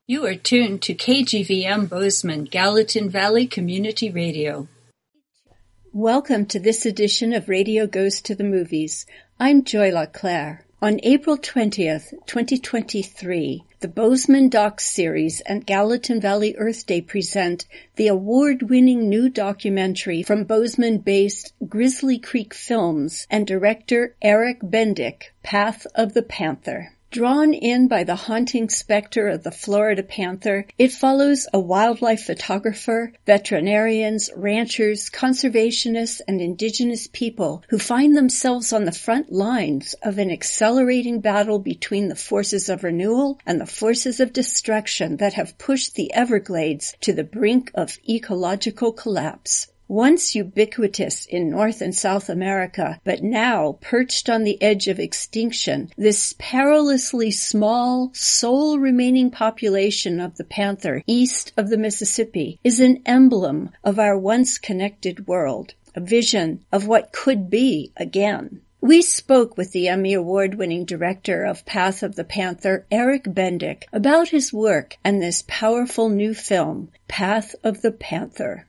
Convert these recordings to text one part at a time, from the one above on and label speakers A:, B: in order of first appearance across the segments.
A: You are tuned to KGVM Bozeman, Gallatin Valley Community Radio. Welcome to this edition of Radio Goes to the Movies. I'm Joy LaClaire. On April 20th, 2023, the Bozeman Docs series and Gallatin Valley Earth Day present the award-winning new documentary from Bozeman-based Grizzly Creek Films and director Eric Bendick, Path of the Panther. Drawn in by the haunting specter of the Florida panther, it follows a wildlife photographer, veterinarians, ranchers, conservationists, and indigenous people who find themselves on the front lines of an accelerating battle between the forces of renewal and the forces of destruction that have pushed the Everglades to the brink of ecological collapse. Once ubiquitous in North and South America, but now perched on the edge of extinction, this perilously small, sole remaining population of the panther east of the Mississippi is an emblem of our once connected world, a vision of what could be again. We spoke with the Emmy Award-winning director of Path of the Panther, Eric Bendick, about his work and this powerful new film, Path of the Panther.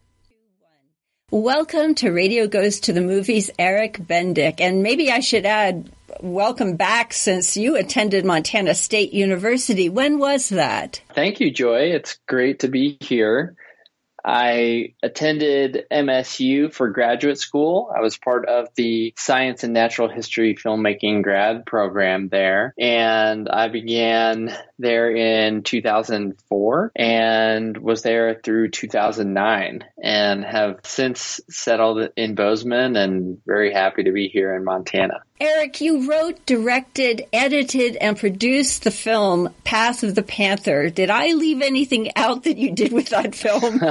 A: Welcome to Radio Goes to the Movies, Eric Bendick. And maybe I should add, welcome back since you attended Montana State University. When was that?
B: Thank you, Joy. It's great to be here. I attended MSU for graduate school. I was part of the Science and Natural History Filmmaking grad program there. And I began there in 2004 and was there through 2009 and have since settled in Bozeman and very happy to be here in Montana.
A: Eric, you wrote, directed, edited, and produced the film Path of the Panther. Did I leave anything out that you did with that film?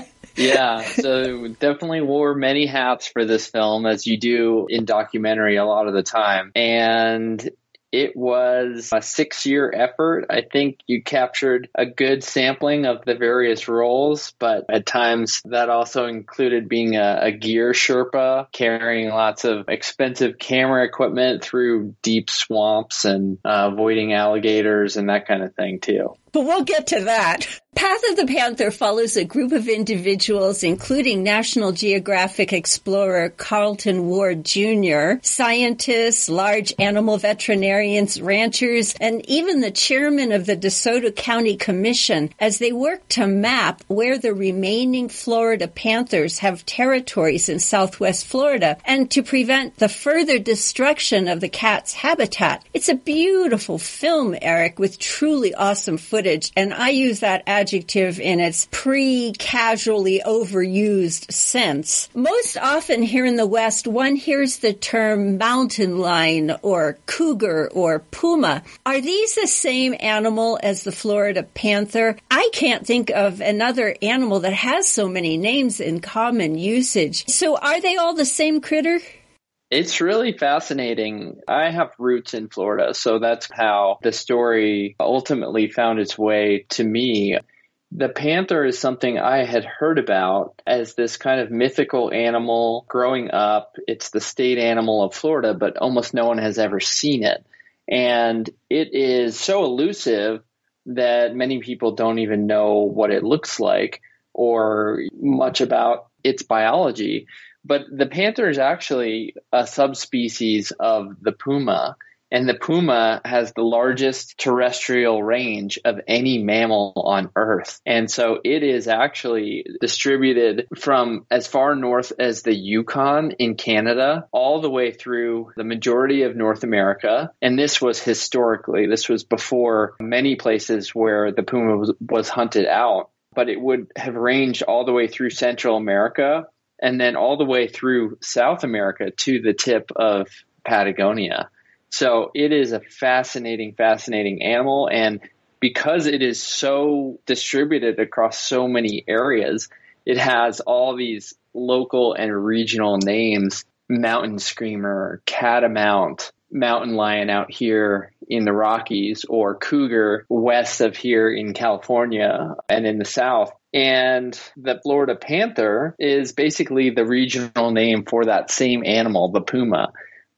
B: Yeah, so definitely wore many hats for this film, as you do in documentary a lot of the time. And it was a 6-year effort. I think you captured a good sampling of the various roles, but at times that also included being a gear Sherpa, carrying lots of expensive camera equipment through deep swamps and avoiding alligators and that kind of thing too.
A: But we'll get to that. Path of the Panther follows a group of individuals, including National Geographic explorer Carlton Ward Jr., scientists, large animal veterinarians, ranchers, and even the chairman of the DeSoto County Commission, as they work to map where the remaining Florida panthers have territories in southwest Florida and to prevent the further destruction of the cat's habitat. It's a beautiful film, Eric, with truly awesome footage. And I use that adjective in its pre-casually overused sense. Most often here in the West, one hears the term mountain lion or cougar or puma. Are these the same animal as the Florida panther? I can't think of another animal that has so many names in common usage. So are they all the same critter?
B: It's really fascinating. I have roots in Florida, so that's how the story ultimately found its way to me. The panther is something I had heard about as this kind of mythical animal growing up. It's the state animal of Florida, but almost no one has ever seen it. And it is so elusive that many people don't even know what it looks like or much about its biology. But the panther is actually a subspecies of the puma, and the puma has the largest terrestrial range of any mammal on Earth. And so it is actually distributed from as far north as the Yukon in Canada, all the way through the majority of North America. And this was before many places where the puma was hunted out, but it would have ranged all the way through Central America and then all the way through South America to the tip of Patagonia. So it is a fascinating animal. And because it is so distributed across so many areas, it has all these local and regional names: mountain screamer, catamount, mountain lion out here in the Rockies, or cougar west of here in California and in the South. And the Florida panther is basically the regional name for that same animal, the puma.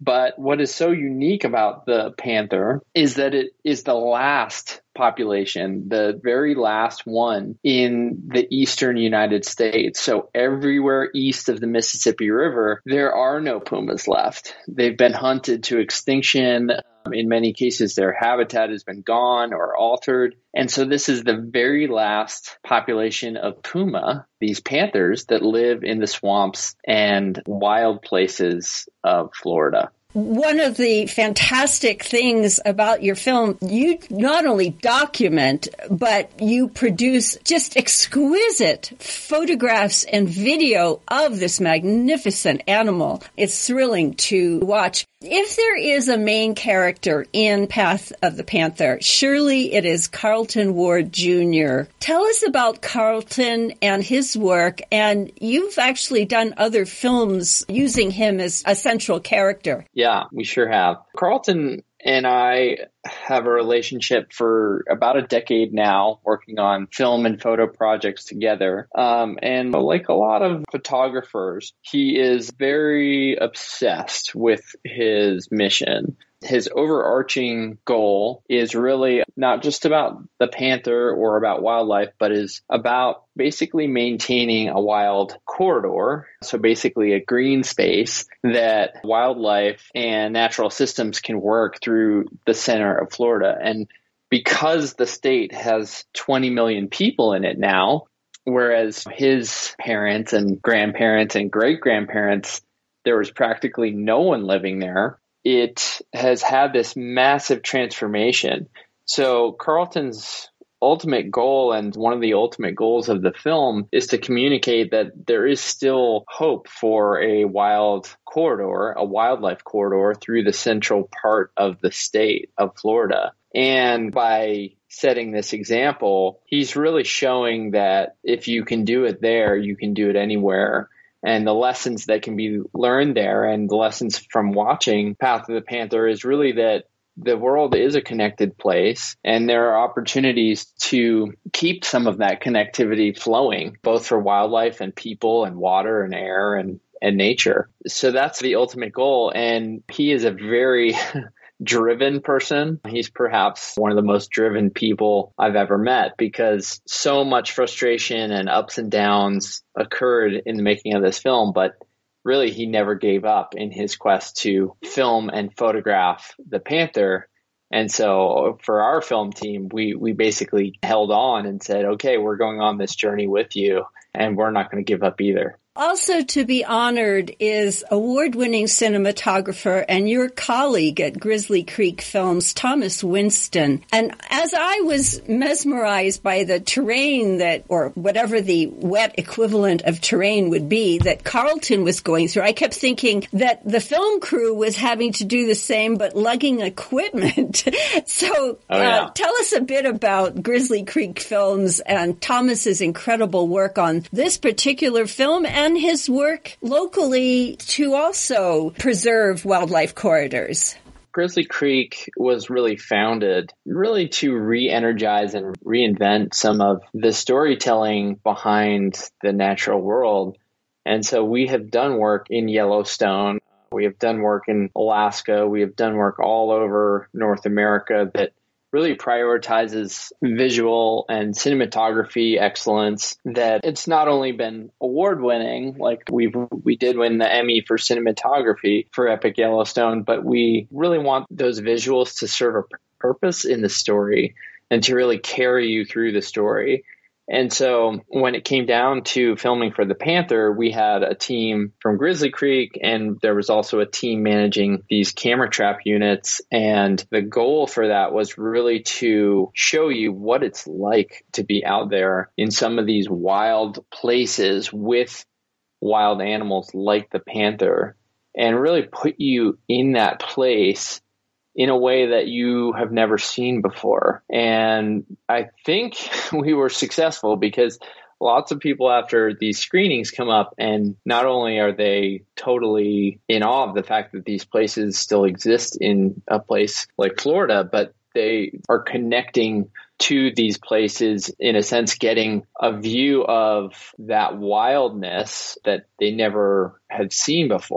B: But what is so unique about the panther is that it is the last population, the very last one in the eastern United States. So everywhere east of the Mississippi River, there are no pumas left. They've been hunted to extinction. In many cases, their habitat has been gone or altered. And so this is the very last population of puma, these panthers that live in the swamps and wild places of Florida.
A: One of the fantastic things about your film, you not only document, but you produce just exquisite photographs and video of this magnificent animal. It's thrilling to watch. If there is a main character in Path of the Panther, surely it is Carlton Ward Jr. Tell us about Carlton and his work, and you've actually done other films using him as a central character.
B: Yeah, we sure have. Carlton and I have a relationship for about a decade now, working on film and photo projects together. And like a lot of photographers, he is very obsessed with his mission. His overarching goal is really not just about the panther or about wildlife, but is about basically maintaining a wild corridor. So basically a green space that wildlife and natural systems can work through the center of Florida. And because the state has 20 million people in it now, whereas his parents and grandparents and great-grandparents, there was practically no one living there, it has had this massive transformation. So Carlton's ultimate goal, and one of the ultimate goals of the film, is to communicate that there is still hope for a wild corridor, a wildlife corridor through the central part of the state of Florida. And by setting this example, he's really showing that if you can do it there, you can do it anywhere. And the lessons that can be learned there, and the lessons from watching Path of the Panther, is really that the world is a connected place, and there are opportunities to keep some of that connectivity flowing, both for wildlife and people and water and air and nature. So that's the ultimate goal. And he is a very driven person. He's perhaps one of the most driven people I've ever met, because so much frustration and ups and downs occurred in the making of this film, but really he never gave up in his quest to film and photograph the panther. And so for our film team, we basically held on and said, okay, we're going on this journey with you, and we're not going to give up either.
A: Also to be honored is award-winning cinematographer and your colleague at Grizzly Creek Films, Thomas Winston. And as I was mesmerized by the terrain or whatever the wet equivalent of terrain would be that Carlton was going through, I kept thinking that the film crew was having to do the same, but lugging equipment. So tell us a bit about Grizzly Creek Films and Thomas's incredible work on this particular film, and his work locally to also preserve wildlife corridors.
B: Grizzly Creek was really founded to re-energize and reinvent some of the storytelling behind the natural world. And so we have done work in Yellowstone. We have done work in Alaska. We have done work all over North America that really prioritizes visual and cinematography excellence, that it's not only been award-winning, like we did win the Emmy for cinematography for Epic Yellowstone, but we really want those visuals to serve a purpose in the story and to really carry you through the story. And so when it came down to filming for the Panther, we had a team from Grizzly Creek, and there was also a team managing these camera trap units. And the goal for that was really to show you what it's like to be out there in some of these wild places with wild animals like the panther, and really put you in that place in a way that you have never seen before. And I think we were successful, because lots of people after these screenings come up, and not only are they totally in awe of the fact that these places still exist in a place like Florida, but they are connecting to these places, in a sense, getting a view of that wildness that they never had seen before.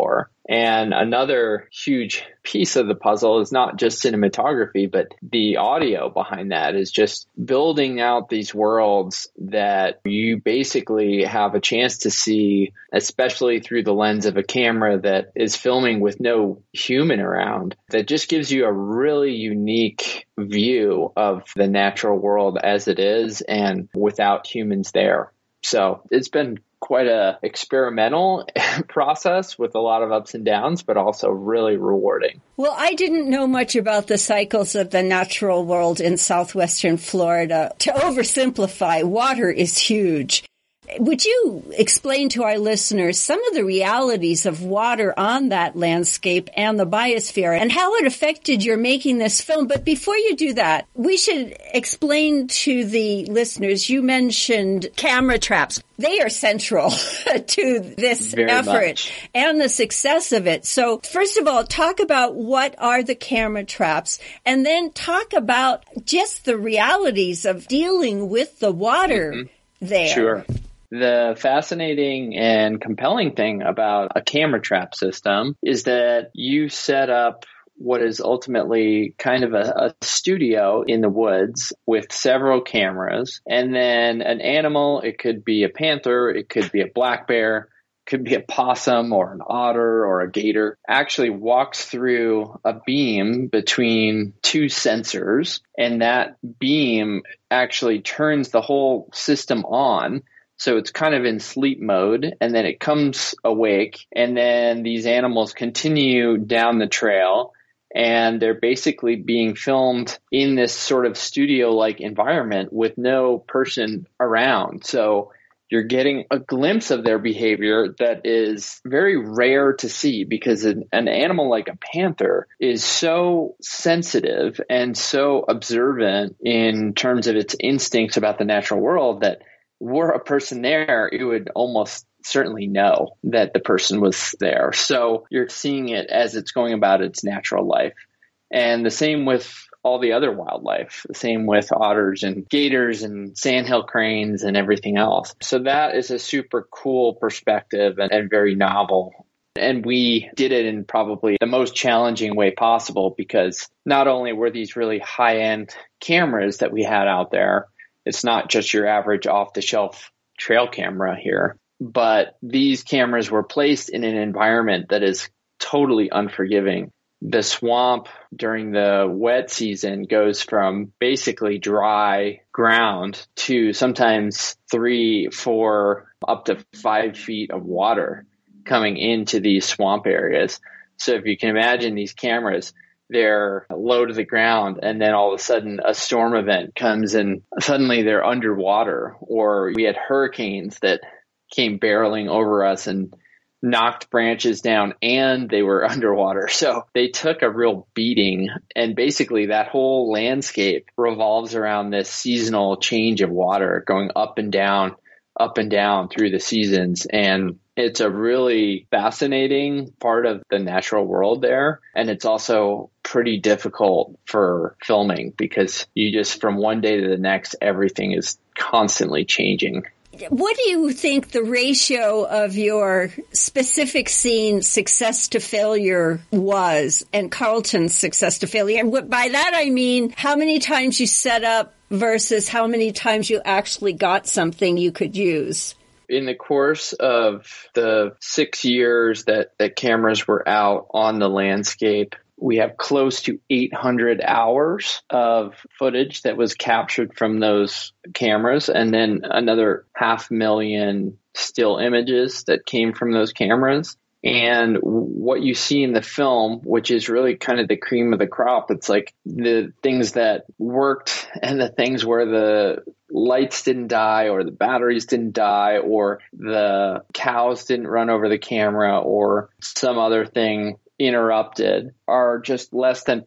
B: And another huge piece of the puzzle is not just cinematography, but the audio behind that is just building out these worlds that you basically have a chance to see, especially through the lens of a camera that is filming with no human around. That just gives you a really unique view of the natural world as it is and without humans there. So it's been quite a experimental process with a lot of ups and downs, but also really rewarding.
A: Well, I didn't know much about the cycles of the natural world in southwestern Florida. To oversimplify, water is huge. Would you explain to our listeners some of the realities of water on that landscape and the biosphere and how it affected your making this film? But before you do that, we should explain to the listeners, you mentioned camera traps. They are central to this
B: Very
A: effort
B: much.
A: And the success of it. So first of all, talk about what are the camera traps, and then talk about just the realities of dealing with the water there.
B: Sure. The fascinating and compelling thing about a camera trap system is that you set up what is ultimately kind of a studio in the woods with several cameras, and then an animal. It could be a panther, it could be a black bear, could be a possum or an otter or a gator, actually walks through a beam between two sensors, and that beam actually turns the whole system on. So it's kind of in sleep mode, and then it comes awake, and then these animals continue down the trail, and they're basically being filmed in this sort of studio-like environment with no person around. So you're getting a glimpse of their behavior that is very rare to see, because an animal like a panther is so sensitive and so observant in terms of its instincts about the natural world that were a person there, it would almost certainly know that the person was there. So you're seeing it as it's going about its natural life. And the same with all the other wildlife, the same with otters and gators and sandhill cranes and everything else. So that is a super cool perspective and very novel. And we did it in probably the most challenging way possible, because not only were these really high-end cameras that we had out there, it's not just your average off-the-shelf trail camera here, but these cameras were placed in an environment that is totally unforgiving. The swamp during the wet season goes from basically dry ground to sometimes 3, 4, up to 5 feet of water coming into these swamp areas. So if you can imagine these cameras, they're low to the ground, and then all of a sudden a storm event comes and suddenly they're underwater. Or we had hurricanes that came barreling over us and knocked branches down, and they were underwater. So they took a real beating, and basically that whole landscape revolves around this seasonal change of water going up and down through the seasons. And it's a really fascinating part of the natural world there. And it's also pretty difficult for filming, because you just, from one day to the next, everything is constantly changing.
A: What do you think the ratio of your specific scene success to failure was, and Carlton's success to failure? And by that I mean how many times you set up versus how many times you actually got something you could use?
B: In the course of the 6 years that cameras were out on the landscape, we have close to 800 hours of footage that was captured from those cameras, and then another 500,000 still images that came from those cameras. And what you see in the film, which is really kind of the cream of the crop, it's like the things that worked and the things where the lights didn't die, or the batteries didn't die, or the cows didn't run over the camera, or some other thing interrupted, are just less than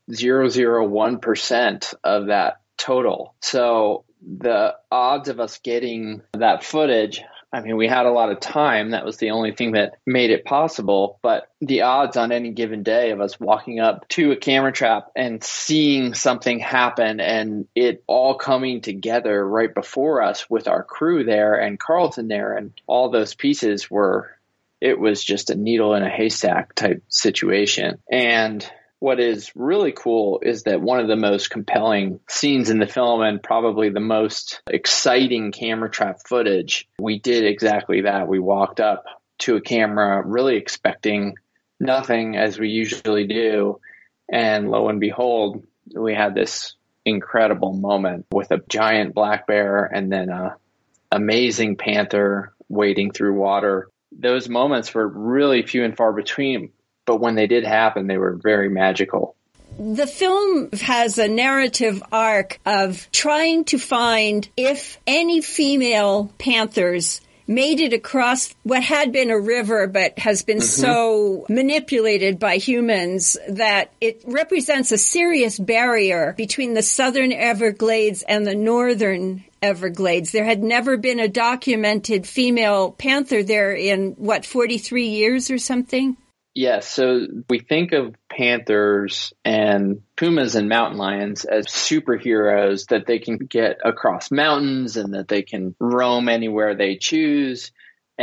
B: 0.001% of that total. So the odds of us getting that footage, I mean, we had a lot of time. That was the only thing that made it possible. But the odds on any given day of us walking up to a camera trap and seeing something happen, and it all coming together right before us with our crew there and Carlton there, and all those pieces were it was just a needle in a haystack type situation. And what is really cool is that one of the most compelling scenes in the film, and probably the most exciting camera trap footage, we did exactly that. We walked up to a camera really expecting nothing, as we usually do. And lo and behold, we had this incredible moment with a giant black bear and then a amazing panther wading through water. Those moments were really few and far between, but when they did happen, they were very magical.
A: The film has a narrative arc of trying to find if any female panthers made it across what had been a river but has been so manipulated by humans that it represents a serious barrier between the southern Everglades and the northern Everglades. There had never been a documented female panther there in, 43 years or something?
B: Yes, so we think of panthers and pumas and mountain lions as superheroes, that they can get across mountains and that they can roam anywhere they choose,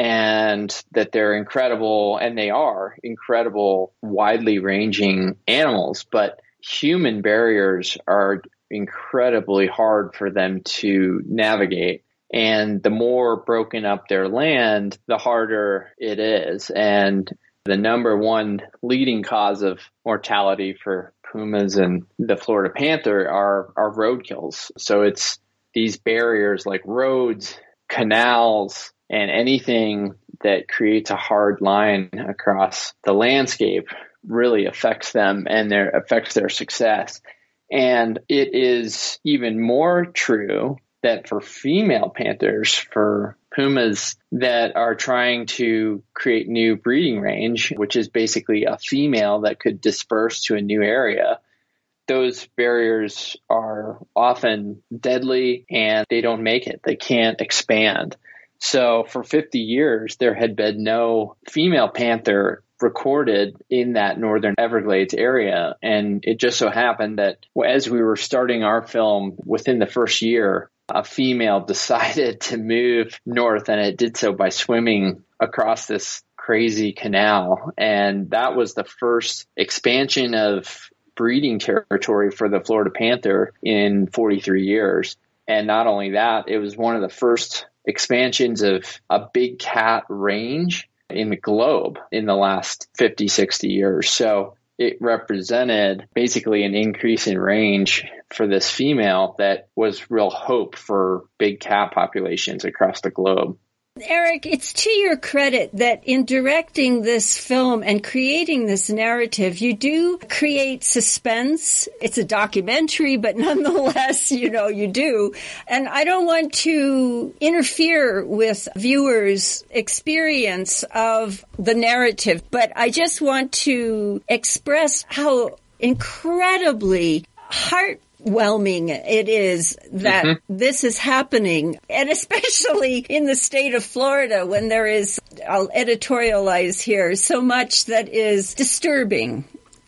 B: and that they're incredible, and they are incredible, widely ranging animals. But human barriers are incredibly hard for them to navigate. And the more broken up their land, the harder it is. And the number one leading cause of mortality for pumas and the Florida panther are roadkills. So it's these barriers like roads, canals, and anything that creates a hard line across the landscape really affects them and affects their success. And it is even more true that for female panthers, for pumas that are trying to create new breeding range, which is basically a female that could disperse to a new area, those barriers are often deadly and they don't make it. They can't expand. So for 50 years, there had been no female panther recorded in that northern Everglades area. And it just so happened that as we were starting our film, within the first year, a female decided to move north, and it did so by swimming across this crazy canal. And that was the first expansion of breeding territory for the Florida panther in 43 years. And not only that, it was one of the first expansions of a big cat range in the globe in the last 50, 60 years. So it represented basically an increase in range for this female that was real hope for big cat populations across the globe.
A: Eric, it's to your credit that in directing this film and creating this narrative, you do create suspense. It's a documentary, but nonetheless, you do. And I don't want to interfere with viewers' experience of the narrative, but I just want to express how incredibly heartwarming it is that this is happening, and especially in the state of Florida when there is, I'll editorialize here, so much that is disturbing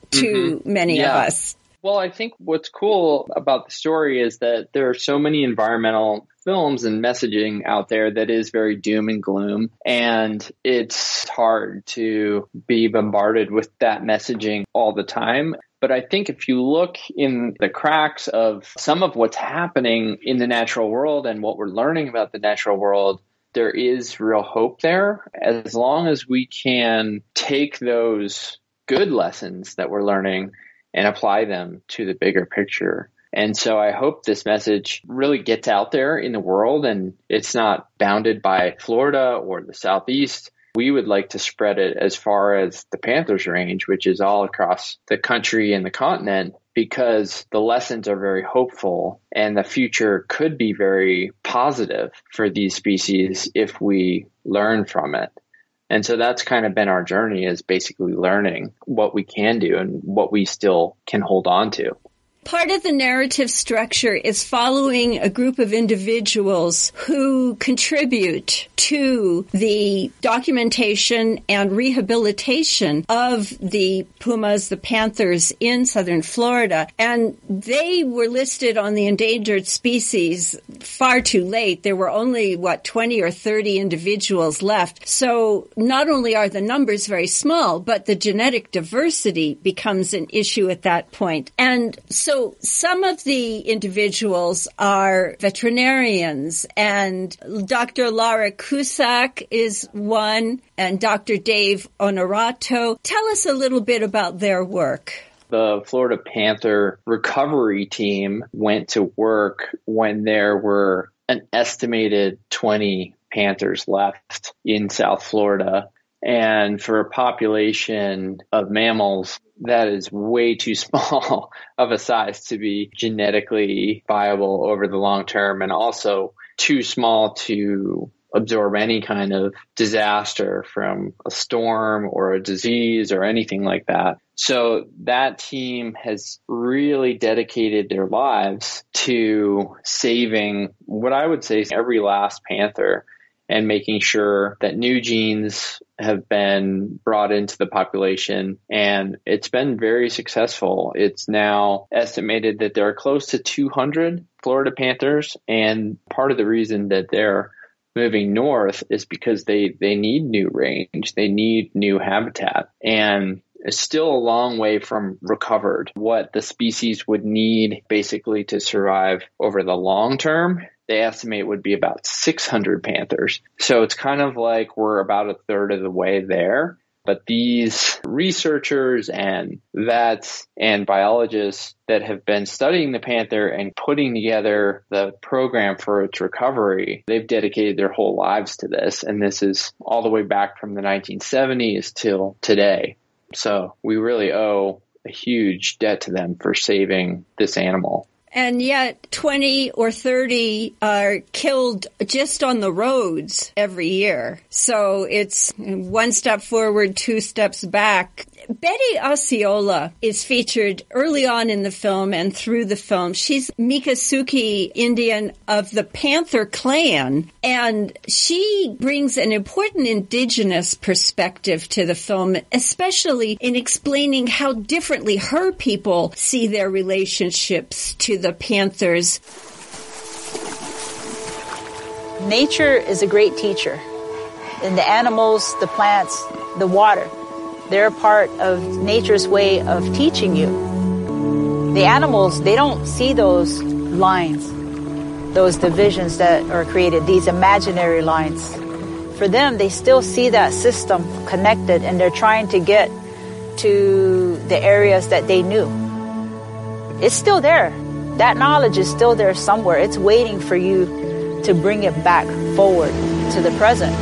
A: to many of us.
B: Well, I think what's cool about the story is that there are so many environmental films and messaging out there that is very doom and gloom, and it's hard to be bombarded with that messaging all the time. But I think if you look in the cracks of some of what's happening in the natural world and what we're learning about the natural world, there is real hope there, as long as we can take those good lessons that we're learning and apply them to the bigger picture. And so I hope this message really gets out there in the world, and it's not bounded by Florida or the Southeast. We would like to spread it as far as the Panthers range, which is all across the country and the continent, because the lessons are very hopeful and the future could be very positive for these species if we learn from it. And so that's kind of been our journey, is basically learning what we can do and what we still can hold on to.
A: Part of the narrative structure is following a group of individuals who contribute to the documentation and rehabilitation of the pumas, the panthers in southern Florida. And they were listed on the endangered species far too late. There were only, 20 or 30 individuals left. So not only are the numbers very small, but the genetic diversity becomes an issue at that point. And so some of the individuals are veterinarians, and Dr. Laura Cusack is one, and Dr. Dave Onorato. Tell us a little bit about their work.
B: The Florida Panther recovery team went to work when there were an estimated 20 panthers left in South Florida. And for a population of mammals, that is way too small of a size to be genetically viable over the long term, and also too small to absorb any kind of disaster from a storm or a disease or anything like that. So that team has really dedicated their lives to saving what I would say is every last panther, and making sure that new genes have been brought into the population. And it's been very successful. It's now estimated that there are close to 200 Florida panthers. And part of the reason that they're moving north is because they need new range. They need new habitat. And it's still a long way from recovered. What the species would need basically to survive over the long term, they estimate would be about 600 panthers. So it's kind of like we're about a third of the way there. But these researchers and vets and biologists that have been studying the panther and putting together the program for its recovery, they've dedicated their whole lives to this. And this is all the way back from the 1970s till today. So we really owe a huge debt to them for saving this animal.
A: And yet 20 or 30 are killed just on the roads every year. So it's one step forward, two steps back. Betty Osceola is featured early on in the film and through the film. She's Miccosukee Indian of the Panther Clan, and she brings an important indigenous perspective to the film, especially in explaining how differently her people see their relationships to the panthers.
C: Nature is a great teacher. And the animals, the plants, the water, they're part of nature's way of teaching you. The animals, they don't see those lines, those divisions that are created, these imaginary lines. For them, they still see that system connected, and they're trying to get to the areas that they knew. It's still there. That knowledge is still there somewhere. It's waiting for you to bring it back forward to the present.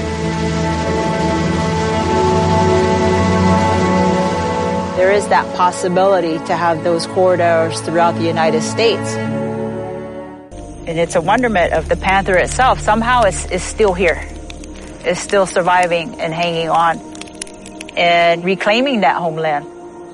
C: There is that possibility to have those corridors throughout the United States. And it's a wonderment of the panther itself. Somehow it's still here. It's still surviving and hanging on and reclaiming that homeland.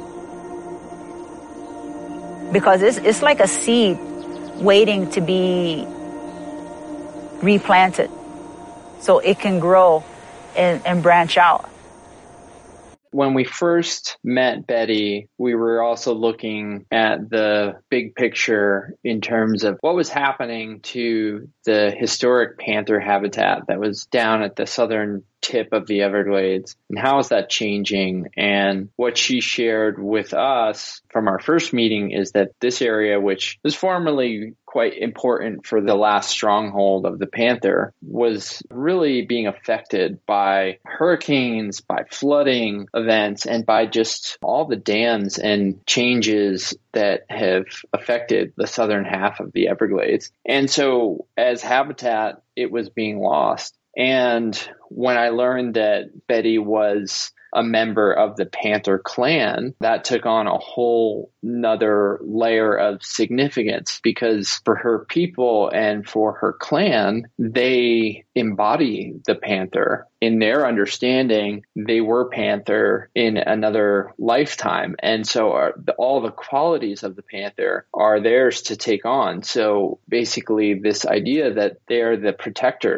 C: Because it's like a seed waiting to be replanted so it can grow and branch out.
B: When we first met Betty, we were also looking at the big picture in terms of what was happening to the historic panther habitat that was down at the southern tip of the Everglades, and how is that changing? And what she shared with us from our first meeting is that this area, which was formerly quite important for the last stronghold of the panther, was really being affected by hurricanes, by flooding events, and by just all the dams and changes that have affected the southern half of the Everglades. And so as habitat, it was being lost. And when I learned that Betty was a member of the Panther Clan, that took on a whole nother layer of significance, because for her people and for her clan, they embody the panther. In their understanding, they were panther in another lifetime. And so all the qualities of the panther are theirs to take on. So basically this idea that they're the protectors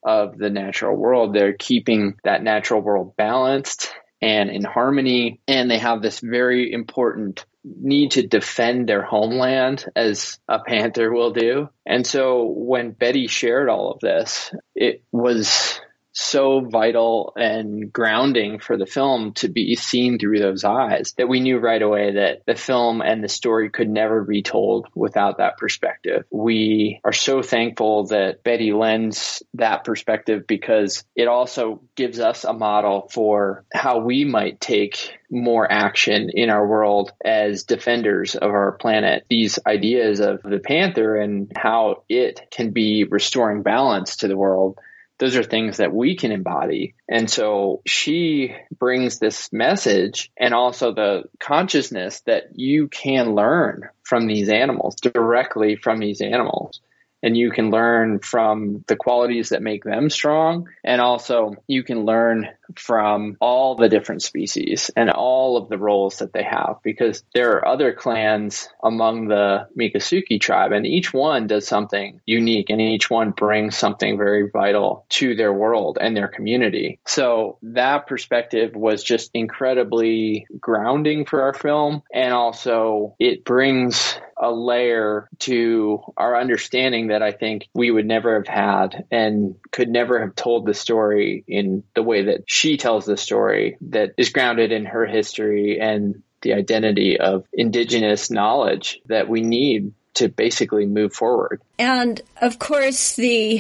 B: of the natural world. They're keeping that natural world balanced and in harmony. And they have this very important need to defend their homeland, as a panther will do. And so when Betty shared all of this, it was so vital and grounding for the film to be seen through those eyes that we knew right away that the film and the story could never be told without that perspective. We are so thankful that Betty lends that perspective because it also gives us a model for how we might take more action in our world as defenders of our planet. These ideas of the panther and how it can be restoring balance to the world, those are things that we can embody. And so she brings this message and also the consciousness that you can learn from these animals, directly from these animals. And you can learn from the qualities that make them strong. And also you can learn from all the different species and all of the roles that they have, because there are other clans among the Miccosukee tribe, and each one does something unique and each one brings something very vital to their world and their community. So that perspective was just incredibly grounding for our film. And also it brings a layer to our understanding that I think we would never have had and could never have told the story in the way that she tells the story, that is grounded in her history and the identity of indigenous knowledge that we need to basically move forward.
A: And of course, the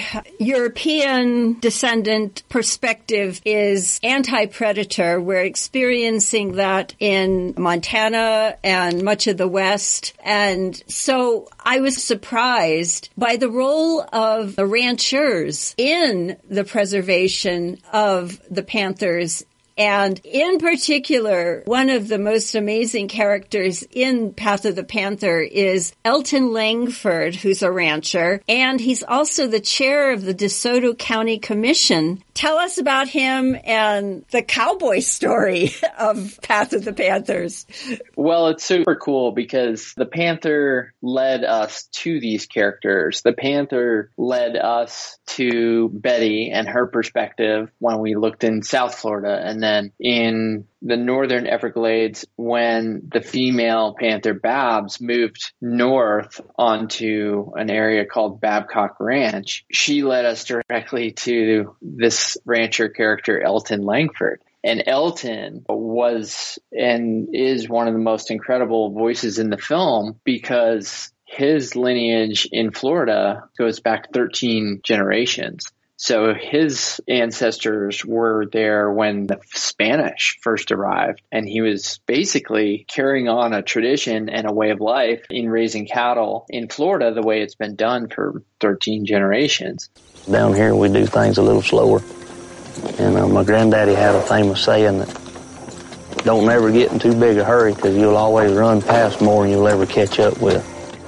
A: European descendant perspective is anti-predator. We're experiencing that in Montana and much of the West. And so I was surprised by the role of the ranchers in the preservation of the panthers. And in particular, one of the most amazing characters in Path of the Panther is Elton Langford, who's a rancher, and he's also the chair of the DeSoto County Commission. Tell us about him and the cowboy story of Path of the Panthers.
B: Well, it's super cool because the Panther led us to these characters. The Panther led us to Betty and her perspective when we looked in South Florida, and then in the Northern Everglades when the female panther Babs moved north onto an area called Babcock Ranch. She led us directly to this rancher character, Elton Langford. And Elton was and is one of the most incredible voices in the film because his lineage in Florida goes back 13 generations. So his ancestors were there when the Spanish first arrived, and he was basically carrying on a tradition and a way of life in raising cattle in Florida the way it's been done for 13 generations.
D: Down here we do things a little slower, and my granddaddy had a famous saying that don't never get in too big a hurry because you'll always run past more than you'll ever catch up with.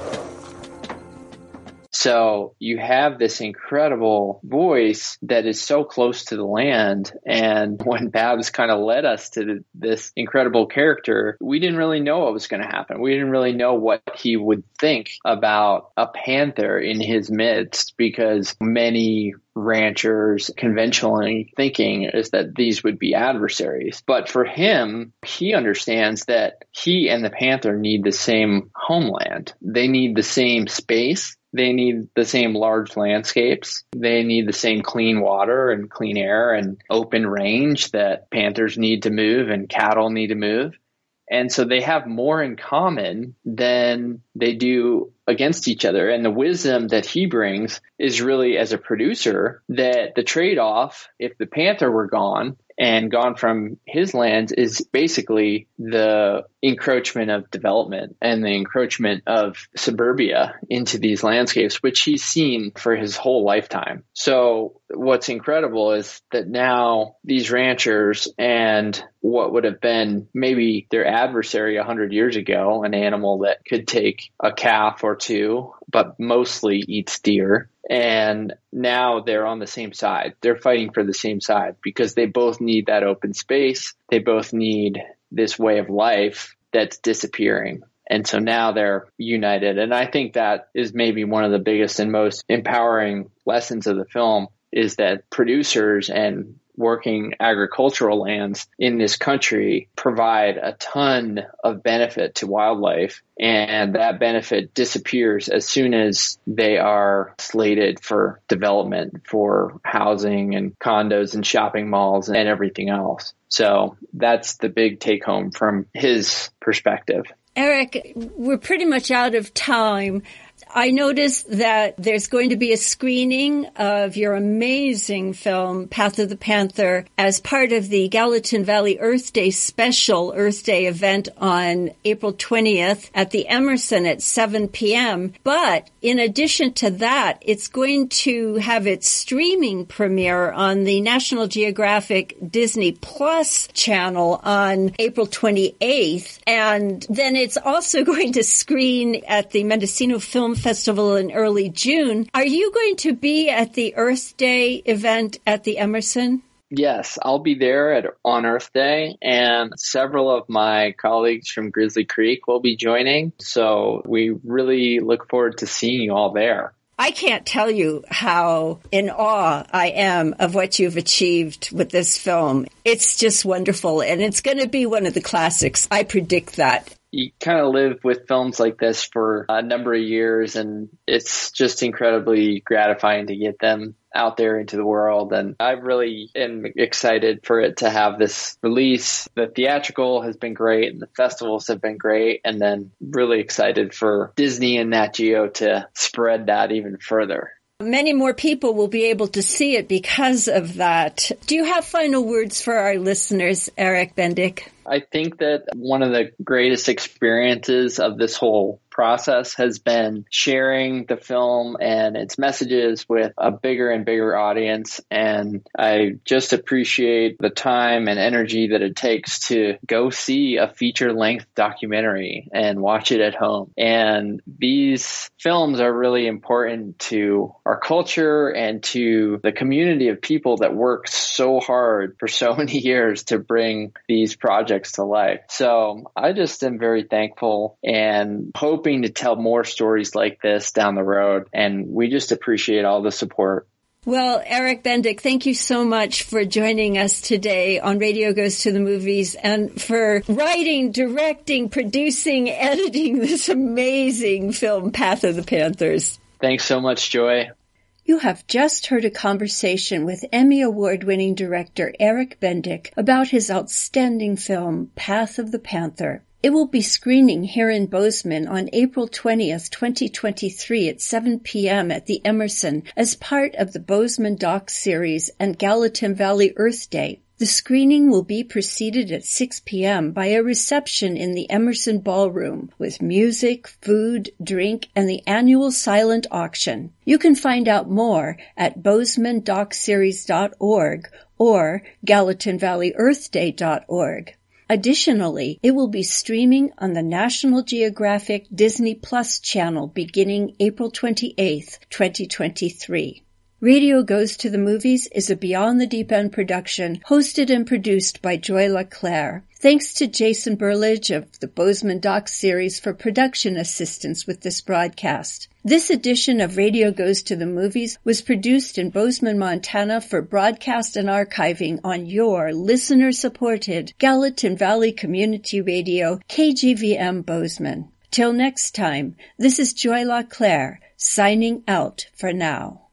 B: So you have this incredible voice that is so close to the land. And when Babs kind of led us to this incredible character, we didn't really know what was going to happen. We didn't really know what he would think about a panther in his midst, because many ranchers conventionally thinking is that these would be adversaries. But for him, he understands that he and the panther need the same homeland. They need the same space. They need the same large landscapes. They need the same clean water and clean air and open range that panthers need to move and cattle need to move. And so they have more in common than they do against each other. And the wisdom that he brings is really, as a producer, that the trade-off, if the panther were gone and gone from his lands, is basically the encroachment of development and the encroachment of suburbia into these landscapes, which he's seen for his whole lifetime. So what's incredible is that now these ranchers and what would have been maybe their adversary 100 years ago, an animal that could take a calf or two, but mostly eats deer. And now they're on the same side. They're fighting for the same side because they both need that open space. They both need this way of life that's disappearing. And so now they're united. And I think that is maybe one of the biggest and most empowering lessons of the film, is that producers and working agricultural lands in this country provide a ton of benefit to wildlife, and that benefit disappears as soon as they are slated for development for housing and condos and shopping malls and everything else. So that's the big take home from his perspective.
A: Eric, we're pretty much out of time. I noticed that there's going to be a screening of your amazing film, Path of the Panther, as part of the Gallatin Valley Earth Day special Earth Day event on April 20th at the Emerson at 7 p.m. But in addition to that, it's going to have its streaming premiere on the National Geographic Disney Plus channel on April 28th. And then it's also going to screen at the Mendocino Film Festival in early June. Are you going to be at the Earth Day event at the Emerson?
B: Yes, I'll be there on Earth Day, and several of my colleagues from Grizzly Creek will be joining. So we really look forward to seeing you all there.
A: I can't tell you how in awe I am of what you've achieved with this film. It's just wonderful, and it's going to be one of the classics. I predict that.
B: You kind of live with films like this for a number of years, and it's just incredibly gratifying to get them out there into the world. And I really am excited for it to have this release. The theatrical has been great, and the festivals have been great, and then really excited for Disney and Nat Geo to spread that even further.
A: Many more people will be able to see it because of that. Do you have final words for our listeners, Eric Bendick?
B: I think that one of the greatest experiences of this whole process has been sharing the film and its messages with a bigger and bigger audience. And I just appreciate the time and energy that it takes to go see a feature-length documentary and watch it at home. And these films are really important to our culture and to the community of people that work so hard for so many years to bring these projects to life. So I just am very thankful and hoping to tell more stories like this down the road. And we just appreciate all the support.
A: Well, Eric Bendick, thank you so much for joining us today on Radio Goes to the Movies and for writing, directing, producing, editing this amazing film, Path of the Panthers.
B: Thanks so much, Joy.
A: You have just heard a conversation with Emmy Award-winning director Eric Bendick about his outstanding film, Path of the Panther. It will be screening here in Bozeman on April 20th, 2023 at 7 p.m. at the Emerson as part of the Bozeman Doc Series and Gallatin Valley Earth Day. The screening will be preceded at 6 p.m. by a reception in the Emerson Ballroom with music, food, drink, and the annual silent auction. You can find out more at bozemanDocSeries.org or GallatinValleyEarthDay.org. Additionally, it will be streaming on the National Geographic Disney Plus channel beginning April 28th, 2023. Radio Goes to the Movies is a Beyond the Deep End production hosted and produced by Joy LeClaire. Thanks to Jason Burlage of the Bozeman Doc Series for production assistance with this broadcast. This edition of Radio Goes to the Movies was produced in Bozeman, Montana for broadcast and archiving on your listener-supported Gallatin Valley Community Radio, KGVM Bozeman. Till next time, this is Joy LeClaire signing out for now.